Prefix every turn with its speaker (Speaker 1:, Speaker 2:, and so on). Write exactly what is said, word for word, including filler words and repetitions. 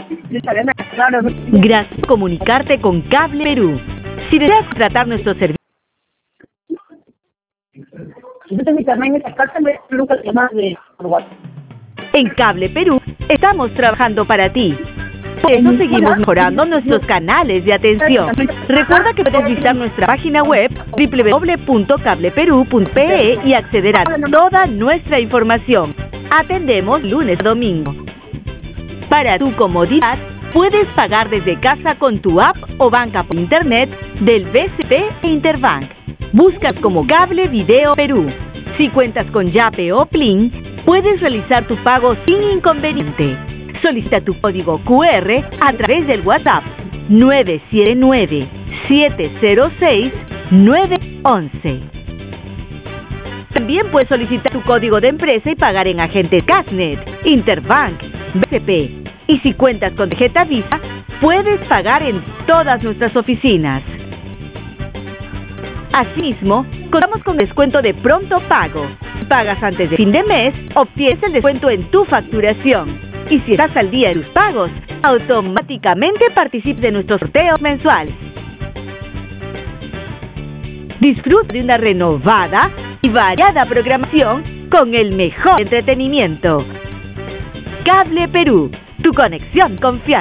Speaker 1: Gracias por comunicarte con Cable Perú. Si deseas contratar nuestros servicios, en Cable Perú estamos trabajando para ti. Por eso seguimos mejorando nuestros canales de atención. Recuerda que puedes visitar nuestra página web doble u doble u doble u punto cable perú punto pe e y acceder a toda nuestra información. Atendemos lunes a domingo. Para tu comodidad, puedes pagar desde casa con tu app o banca por internet del B C P e Interbank. Buscas como Cable Video Perú. Si cuentas con Yape o Plin, puedes realizar tu pago sin inconveniente. Solicita tu código cu erre a través del WhatsApp nueve siete nueve, siete cero seis, nueve uno uno. También puedes solicitar tu código de empresa y pagar en agentes Casnet, Interbank, B C P. Y si cuentas con tarjeta Visa, puedes pagar en todas nuestras oficinas. Asimismo, contamos con descuento de pronto pago. Si pagas antes de fin de mes, obtienes el descuento en tu facturación. Y si estás al día de tus pagos, automáticamente participas de nuestros sorteos mensuales. Disfruta de una renovada y variada programación con el mejor entretenimiento. Cable Perú, tu conexión confiable.